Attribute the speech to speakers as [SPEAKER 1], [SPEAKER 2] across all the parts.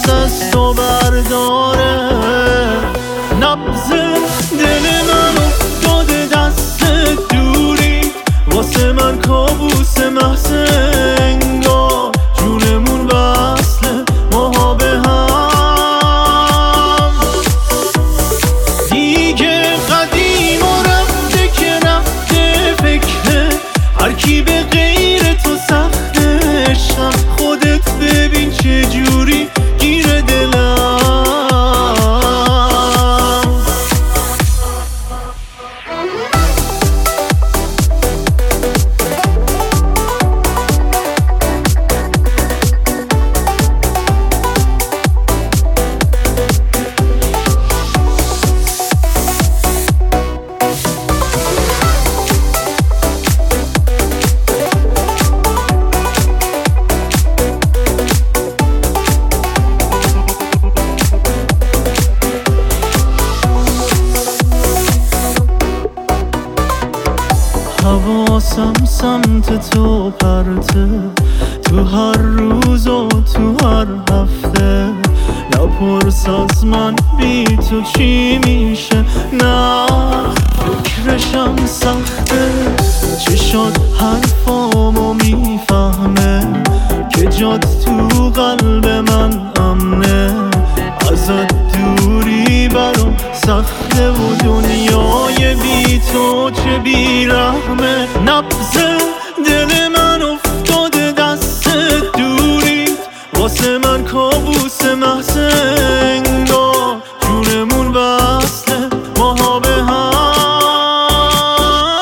[SPEAKER 1] دست از تو برداره. نبض دل من افتاده دست دوری، واسه من کابوس محض انگار. جونمون وصله ماها به هم، دیگه قدیم و رفته که رفته فکره هر کی به غیر تو سخته. عشقم خودت ببین چه جوری گیر دلم. حواسم سمت تو پرته، تو هر روز و تو هر هفته. نپرس از من بی تو چی میشه، نه فکرشم سخته. چشات حرفامو میفهمه که جات تو قلب من امنه. ازت دوری برام سخته و دنیای بی تو چه بیرحمه. نبض دل من افتاده دست دوری، واسه من کابوس محض انگار. جونمون وصله ماها به هم،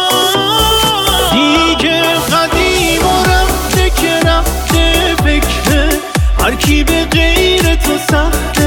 [SPEAKER 1] دیگه قدیم و رفته که رفته فکره هر کی به غیر تو سخت.